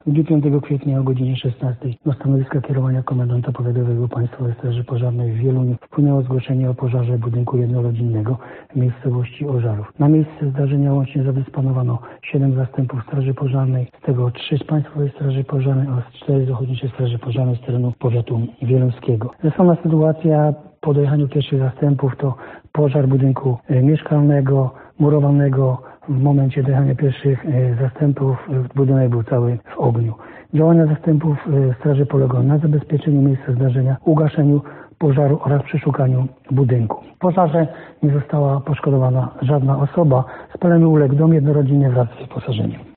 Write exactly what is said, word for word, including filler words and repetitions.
W dniu piątego kwietnia o godzinie szesnastej do stanowiska kierowania komendanta powiatowego Państwowej Straży Pożarnej w Wieluniu wpłynęło zgłoszenie o pożarze budynku jednorodzinnego w miejscowości Ożarów. Na miejsce zdarzenia łącznie zadysponowano siedem zastępów Straży Pożarnej, z tego trzy z Państwowej Straży Pożarnej oraz cztery z Ochotniczej Straży Pożarnej z terenu powiatu wieluńskiego. Sama sytuacja po dojechaniu pierwszych zastępów to pożar budynku mieszkalnego, murowanego. W momencie dojechania pierwszych zastępów budynek był cały w ogniu. Działania zastępów straży polegały na zabezpieczeniu miejsca zdarzenia, ugaszeniu pożaru oraz przeszukaniu budynku. W pożarze nie została poszkodowana żadna osoba. Spaleniu uległ dom jednorodzinny wraz z wyposażeniem.